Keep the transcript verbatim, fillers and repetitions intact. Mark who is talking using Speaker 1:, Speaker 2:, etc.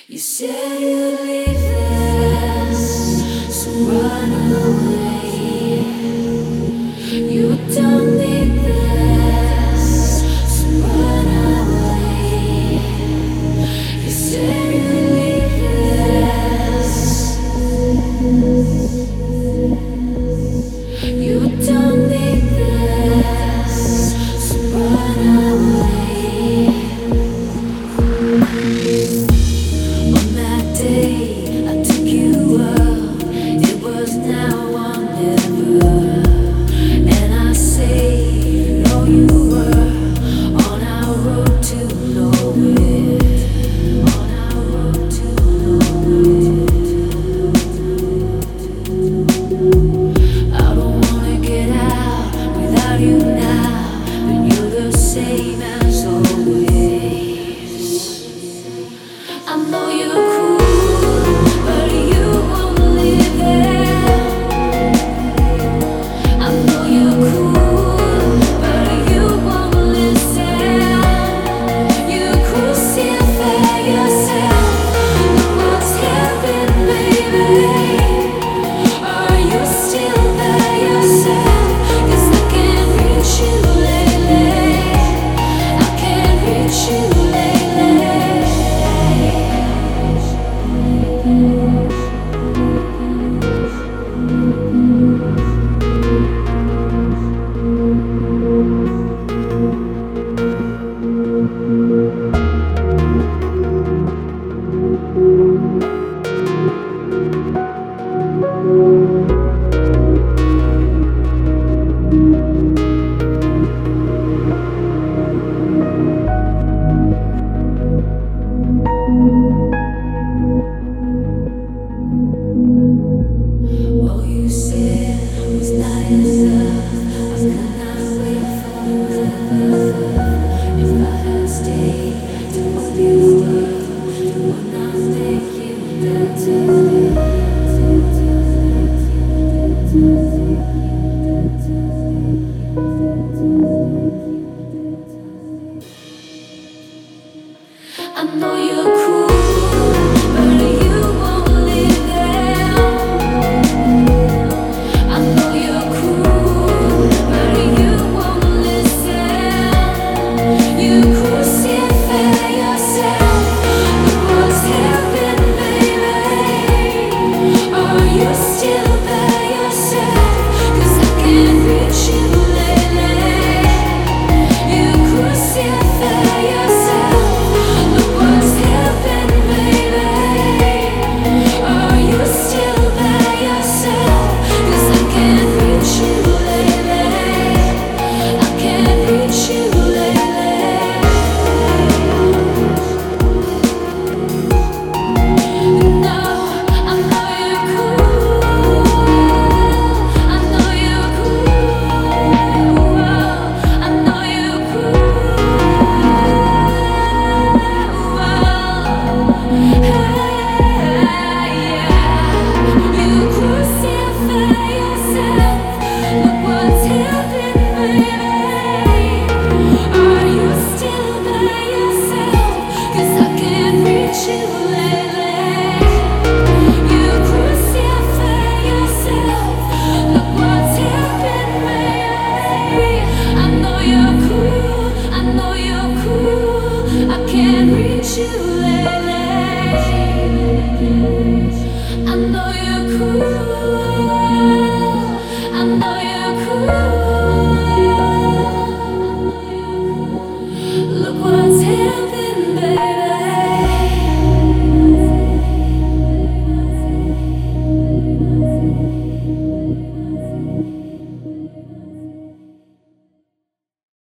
Speaker 1: You said you'd leave this, so run away. You don't need this, so run away. You said you'd leave this. You don't need this, so run away. On that day I took you up, it was now or never. And I say, no, you were on our road to nowhere. On our road to nowhere. I don't wanna get out without you now, but you're the same as always. I know you're cool, but you won't live there. I know you're cool, but you won't listen. You crucify yourself. Look what's happened, baby. Are you still by yourself? 'Cause I can't reach you lately. I can't reach you lately. All you said was not enough. I could not wait forever. If I had stayed to hold you up, it would not make you better. I know you're cool, but you won't live there. I know you're cool, but you won't listen. You crucify yourself. Look what's happened, baby. Are you still by yourself? 'Cause I can't reach you lately. You crucify yourself. Look what's happened, baby. Are you still by yourself? 'Cause I can't reach you lately. I can't reach you lately. No, I know you're cool. I know you're cool. I know you're cool. You crucify yourself. Look what's happened, baby. Are you still by yourself? 'Cause I can't reach you lately. You crucify yourself. Look what's happened, baby. I know you're cool. I know you're cool. I can't reach you lately. I know you're cool. I know